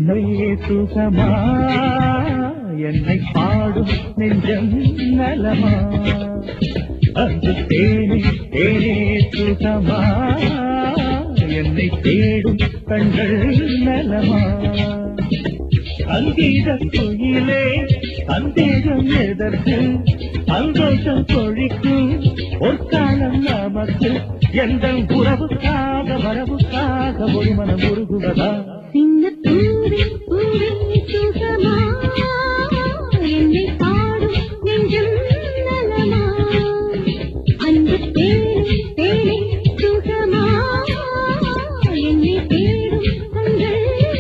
சுகமா என்னை பாடும் நெஞ்சம் நலமா அன்று தேனே தேனே சுகமா என்னை தேடும் கண்கள் நலமா சங்கீத குயிலே சந்தேகம் எதற்கு சந்தோஷம் கொழிக்கும் ஒரு காலம் நமக்கு எந்த உறவுக்காக வரவுக்காக ஒரு மனம் உருகுவதா சின்ன பூவே பூவே சுகமா என்னை பாடும் நெஞ்சம் நலமா அன்பு தேனே தேனே சுகமா என்னை தேடும் கண்கள்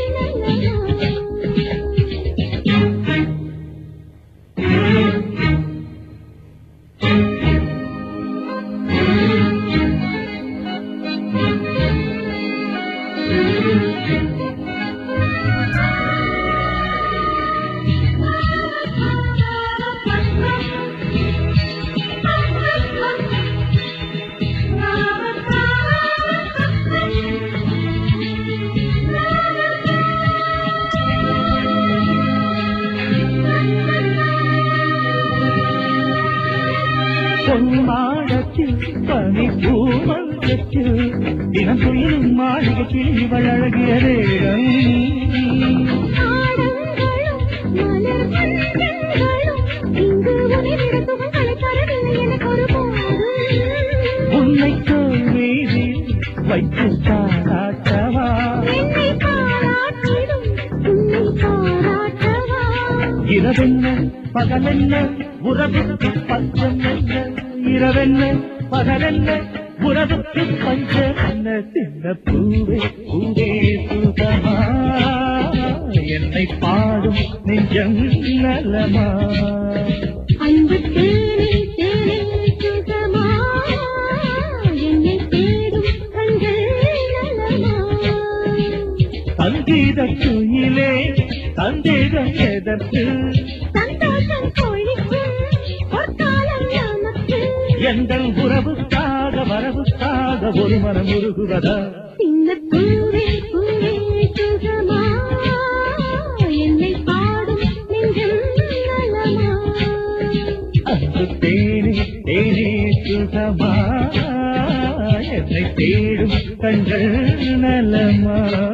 பொன்மாடத்தில் பனி பூமங்கத்தில் தினம் துயிலும் மாளிகையில் இவள் அழகிய நேரம் உன்னை தோல் மீது வைத்து பாராட்டவா இரவென்ன பகலென்ன உறவுக்கு பஞ்சம் என்ன இரவென்ன பகலென்ன உறவுக்கு பஞ்சம் என்ன சின்ன பூவே பூவே சுகமா என்னை பாடும் நெஞ்சம் நலமா அன்பு தேனே தேனே சுகமா என்னை தேடும் கண்கள் நலமா சங்கீத குயிலே சந்தேகம் எதற்கு சந்தோஷம் கொழிக்கும் ஒரு காலம் நமக்கு எந்த உறவுக்காக வரவுக்காக ஒரு மனம் உருகுவதா சின்ன பூவே பூவே சுகமா என்னை பாடும் நெஞ்சம் நலமா அன்பு தேனே தேனே சுகமா என்னை தேடும் கண்கள் நலமா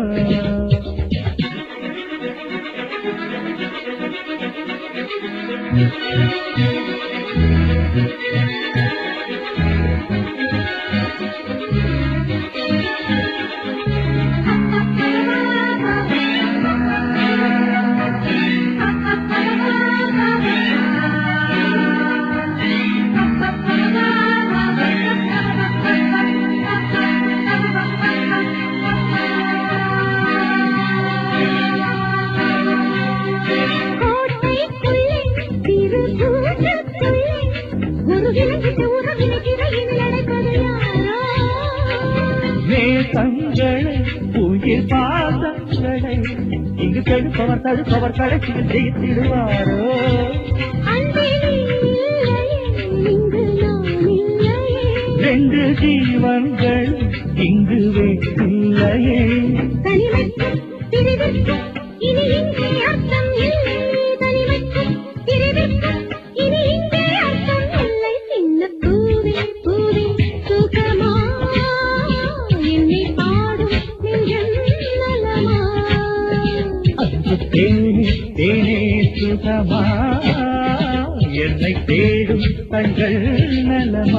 நேசங்களை உயிர் பாசங்களை இங்கு கெடுப்பவர் தடுப்பவர் கடைசியில் ஜெயித்திடுவாரோ ரெண்டு ஜீவன்கள் இங்கு வேண்டில்லையே தேனே தேனே சுகமா என்னை தேடும் கண்கள் நலமா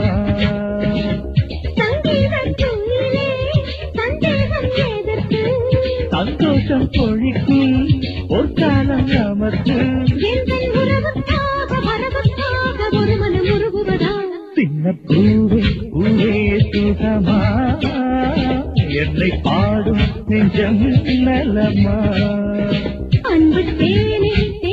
சந்தோஷம் பொழிக்கும் ஒரு காலம் நமக்கு சின்ன பூவே பூவே சுகமா என்னை பாடும் நெஞ்சம் நலமா அன்பு தேனே